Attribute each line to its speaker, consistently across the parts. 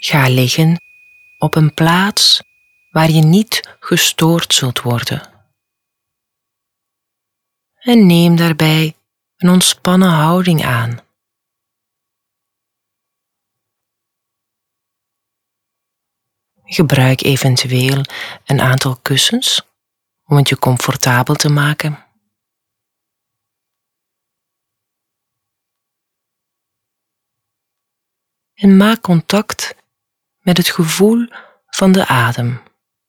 Speaker 1: Ga liggen op een plaats waar je niet gestoord zult worden. En neem daarbij een ontspannen houding aan. Gebruik eventueel een aantal kussens om het je comfortabel te maken. En maak contact met het gevoel van de adem.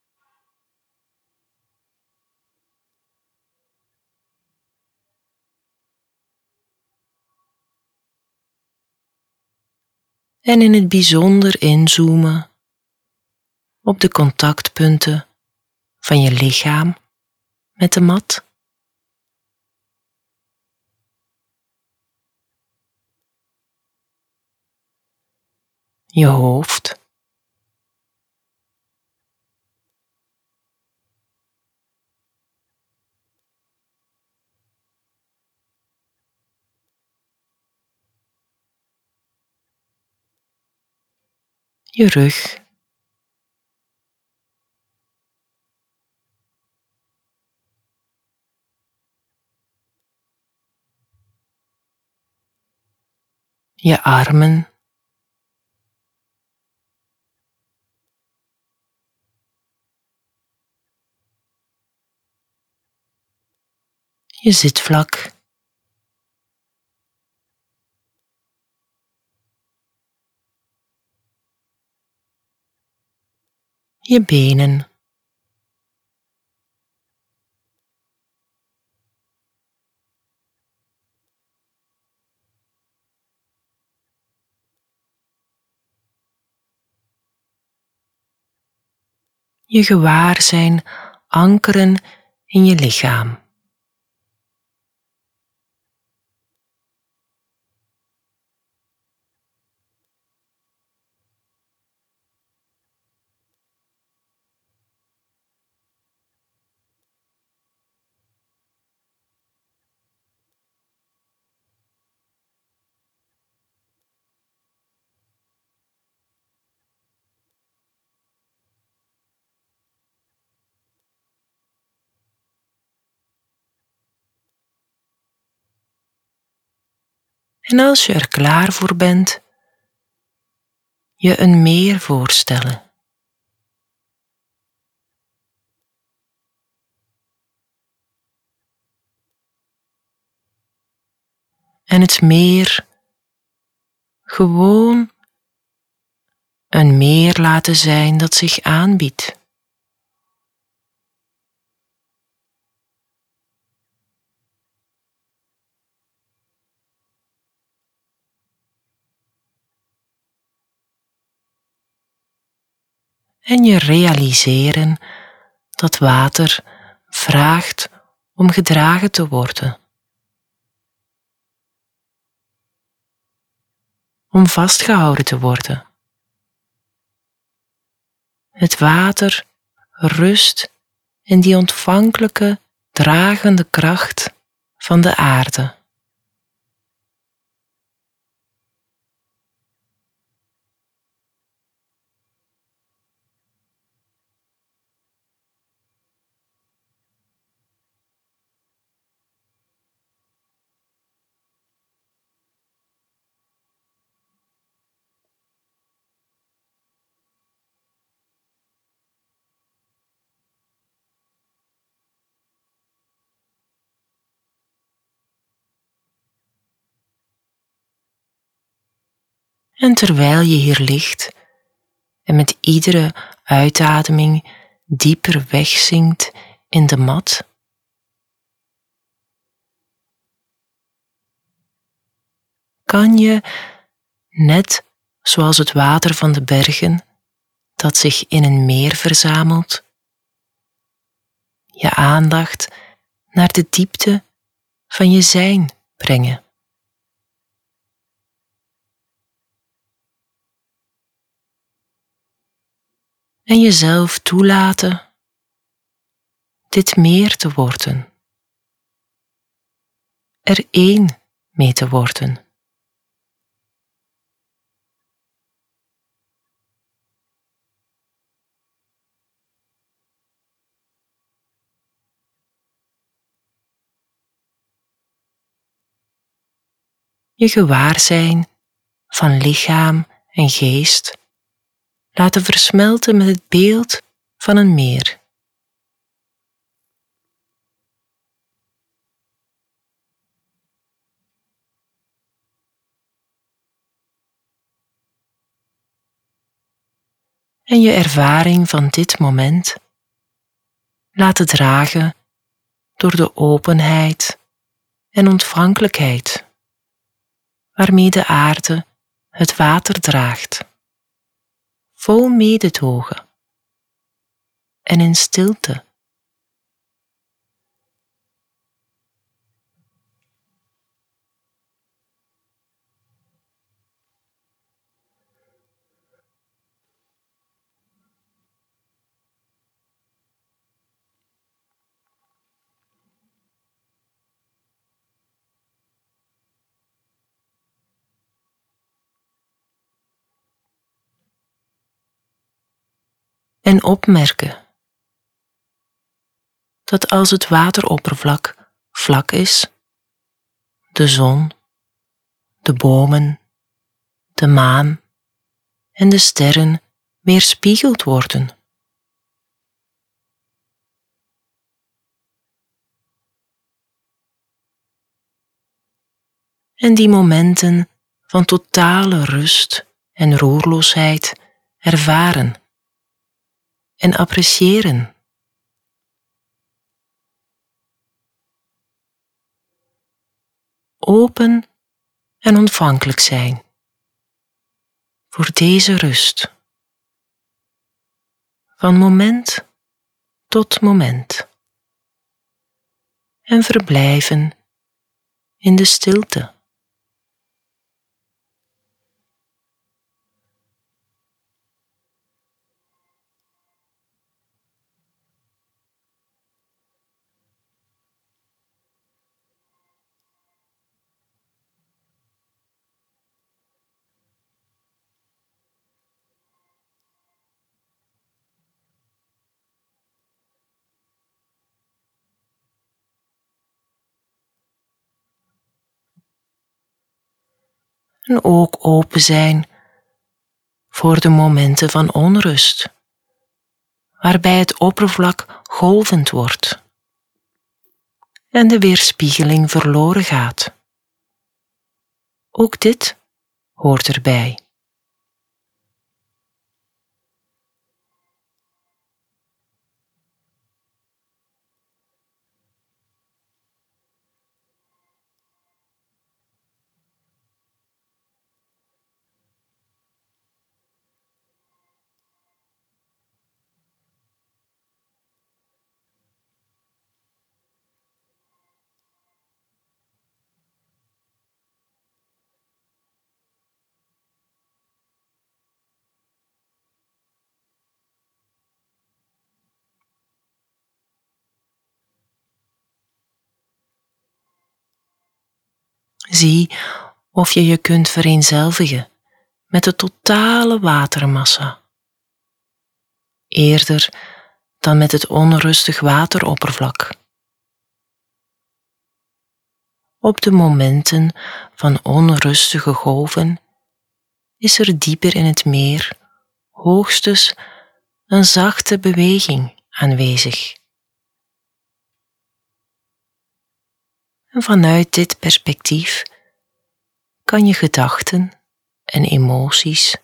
Speaker 1: En in het bijzonder inzoomen op de contactpunten van je lichaam met de mat. Je hoofd. Je rug. Je armen. Je zitvlak. Je benen. Je gewaarzijn ankeren in je lichaam. En als je er klaar voor bent, je een meer voorstellen. En het meer gewoon een meer laten zijn dat zich aanbiedt. En je realiseren dat water vraagt om gedragen te worden. Om vastgehouden te worden. Het water rust in die ontvankelijke, dragende kracht van de aarde. En terwijl je hier ligt en met iedere uitademing dieper wegzinkt in de mat, kan je, net zoals het water van de bergen dat zich in een meer verzamelt, je aandacht naar de diepte van je zijn brengen. En jezelf toelaten dit meer te worden. Er één mee te worden. je gewaarzijn van lichaam en geest laten versmelten met het beeld van een meer. En je ervaring van dit moment laten dragen door de openheid en ontvankelijkheid waarmee de aarde het water draagt, vol mededogen en in stilte. En opmerken dat als het wateroppervlak vlak is, de zon, de bomen, de maan en de sterren weerspiegeld worden. En die momenten van totale rust en roerloosheid ervaren en appreciëren. Open en ontvankelijk zijn voor deze rust, van moment tot moment, en verblijven in de stilte. En ook open zijn voor de momenten van onrust, waarbij het oppervlak golvend wordt en de weerspiegeling verloren gaat. Ook dit hoort erbij. Zie of je je kunt vereenzelvigen met de totale watermassa, eerder dan met het onrustig wateroppervlak. Op de momenten van onrustige golven is er dieper in het meer hoogstens een zachte beweging aanwezig. En vanuit dit perspectief kan je gedachten en emoties,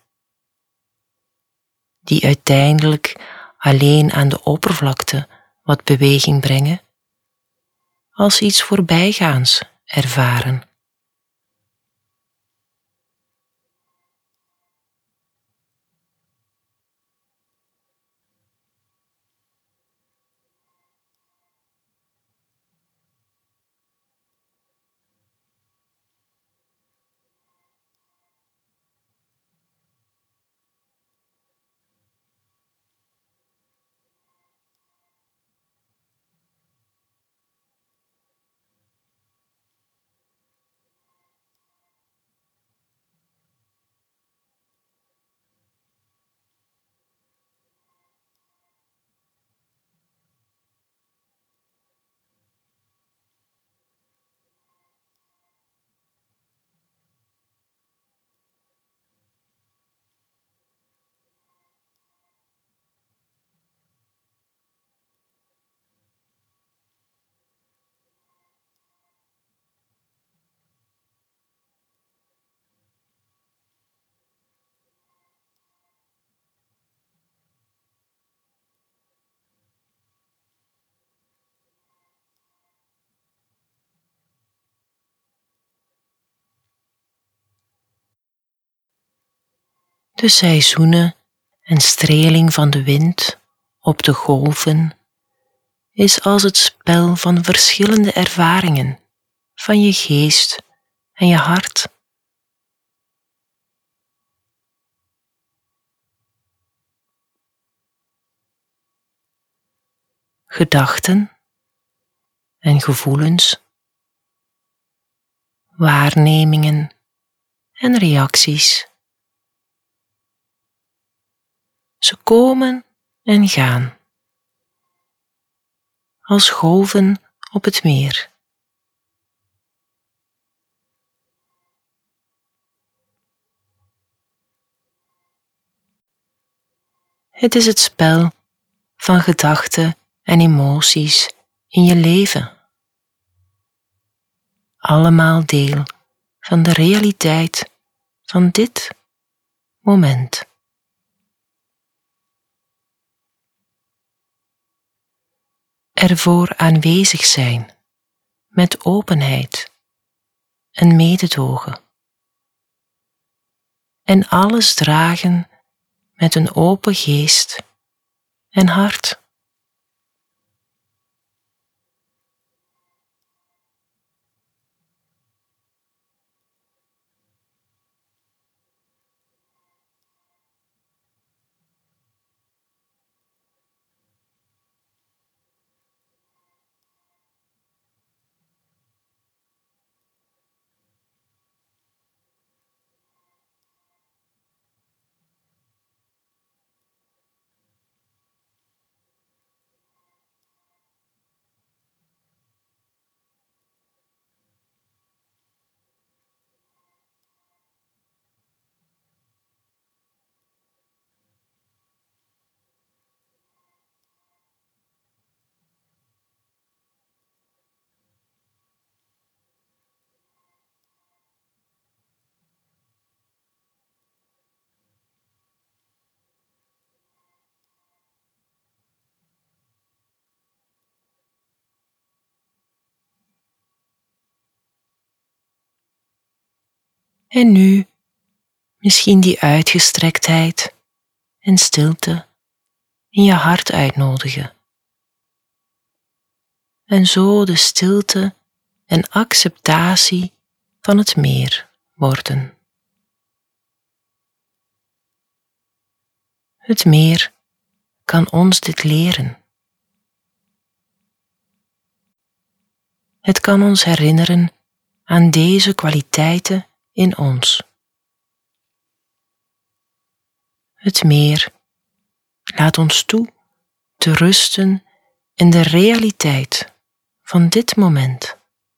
Speaker 1: die uiteindelijk alleen aan de oppervlakte wat beweging brengen, als iets voorbijgaans ervaren. De seizoenen en streling van de wind op de golven is als het spel van verschillende ervaringen van je geest en je hart. Gedachten en gevoelens, waarnemingen en reacties. Ze komen en gaan, als golven op het meer. Het is het spel van gedachten en emoties in je leven. Allemaal deel van de realiteit van dit moment. Ervoor aanwezig zijn met openheid en mededogen. En alles dragen met een open geest en hart. En nu misschien die uitgestrektheid en stilte in je hart uitnodigen. En zo de stilte en acceptatie van het meer worden. Het meer kan ons dit leren. Het kan ons herinneren aan deze kwaliteiten in ons. Het meer laat ons toe te rusten in de realiteit van dit moment.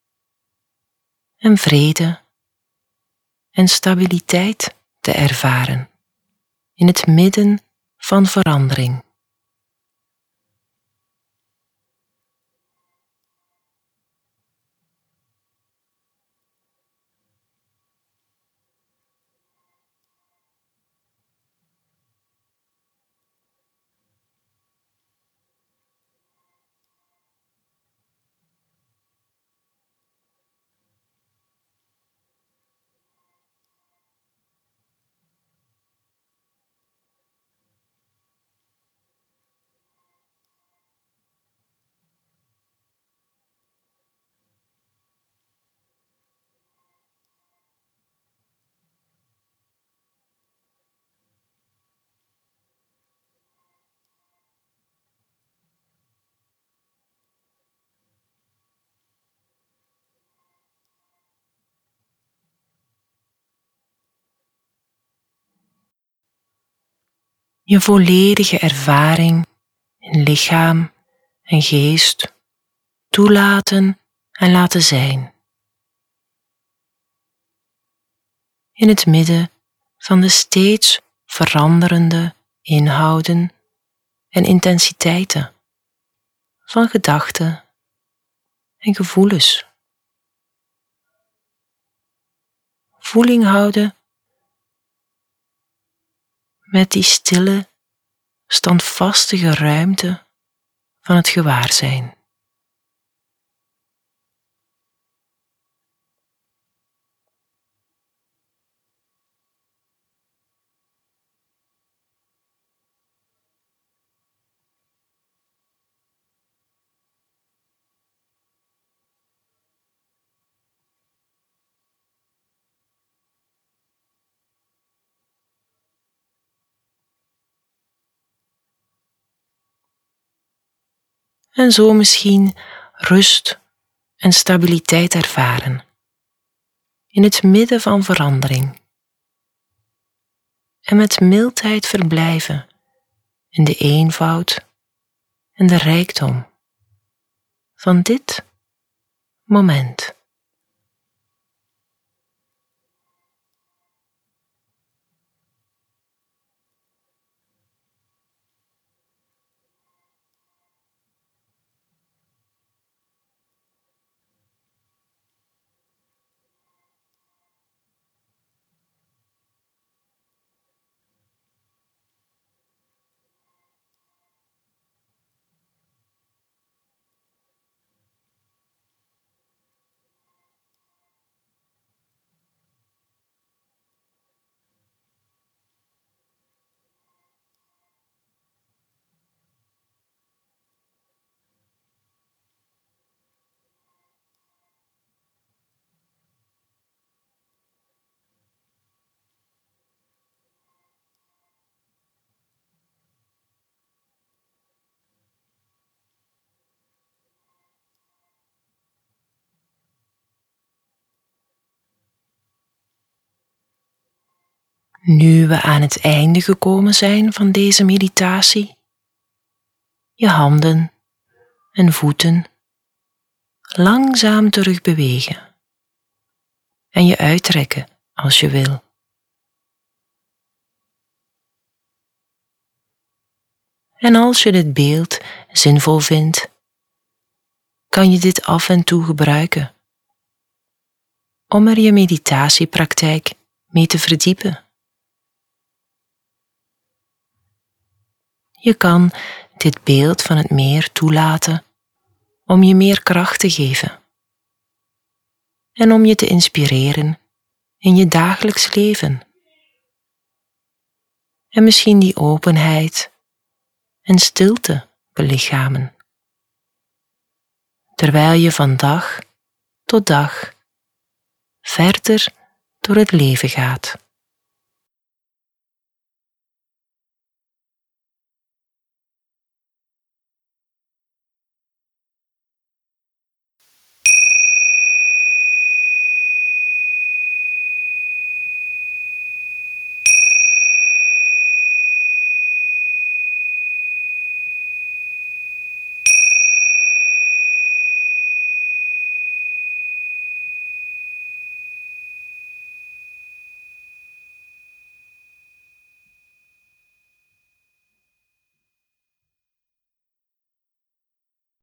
Speaker 1: En vrede en stabiliteit te ervaren in het midden van verandering. Je volledige ervaring in lichaam en geest toelaten en laten zijn. In het midden van de steeds veranderende inhouden en intensiteiten van gedachten en gevoelens. Voeling houden met die stille, standvastige ruimte van het gewaarzijn. en zo misschien rust en stabiliteit ervaren in het midden van verandering en met mildheid verblijven in de eenvoud en de rijkdom van dit moment. Nu we aan het einde gekomen zijn van deze meditatie, je handen en voeten langzaam terug bewegen en je uitrekken als je wil. En als je dit beeld zinvol vindt, kan je dit af en toe gebruiken om er je meditatiepraktijk mee te verdiepen. Je kan dit beeld van het meer toelaten om je meer kracht te geven en om je te inspireren in je dagelijks leven. En misschien die openheid en stilte belichamen, terwijl je van dag tot dag verder door het leven gaat.